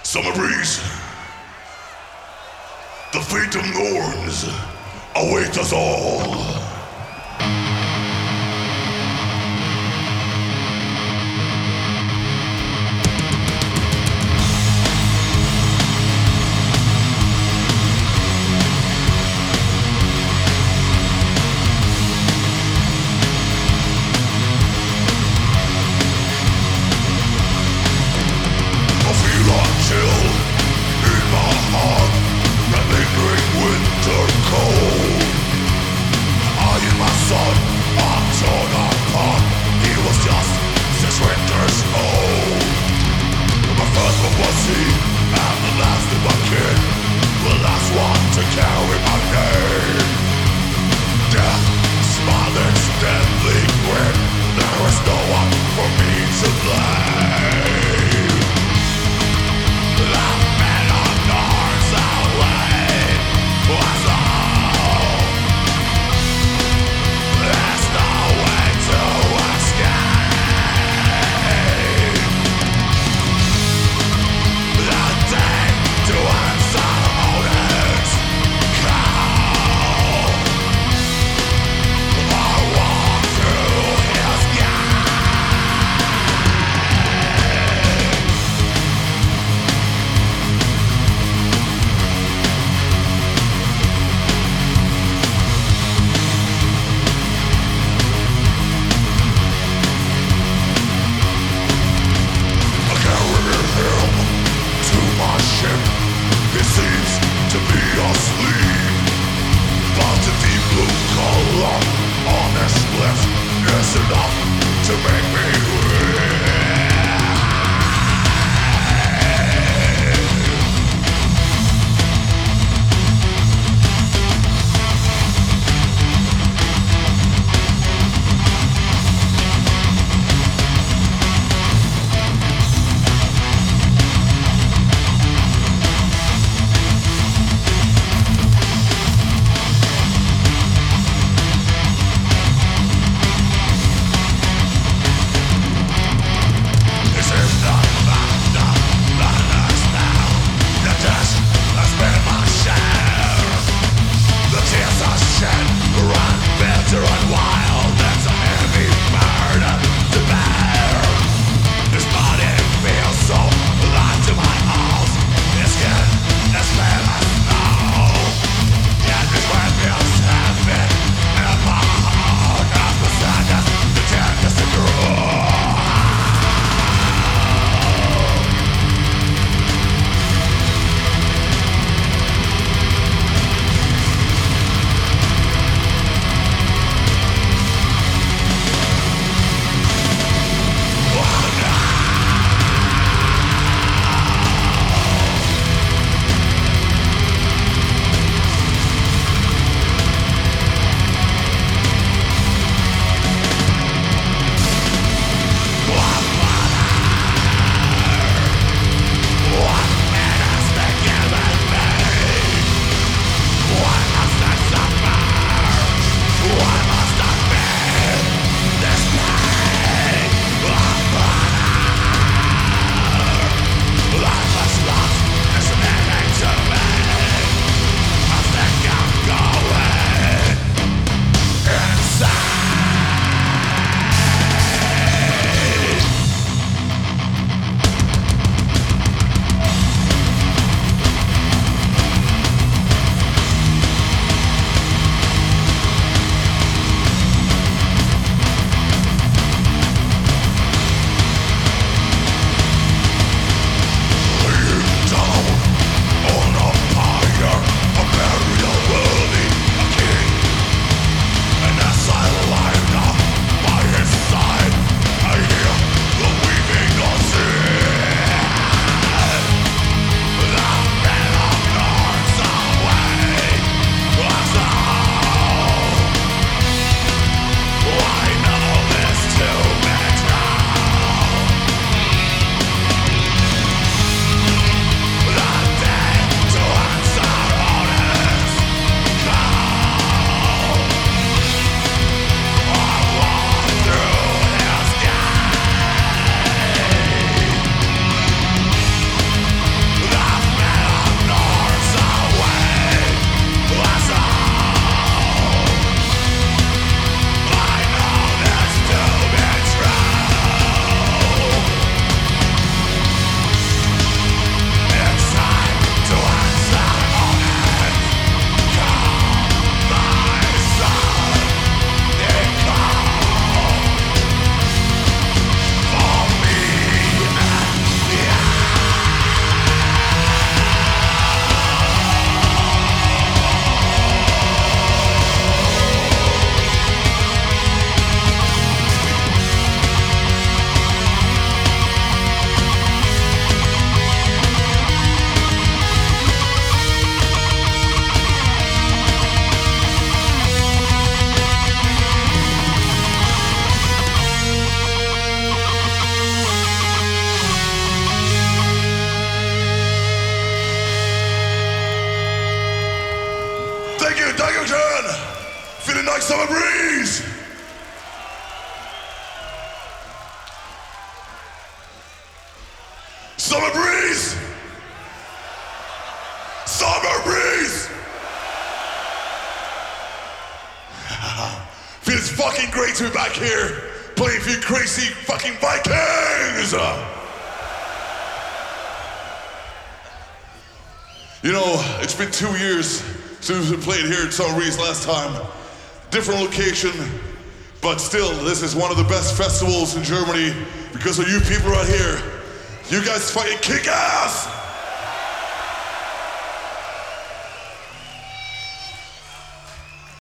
Summer breeze, the fate of Norns awaits us all. feeling like summer breeze? Summer breeze! Summer breeze! Feels fucking great to be back here, playing for you crazy fucking Vikings! You know, it's been 2 years since we played here at Summer Breeze last time. Different location, but still, this is one of the best festivals in Germany because of you people right here. You guys fucking kick ass!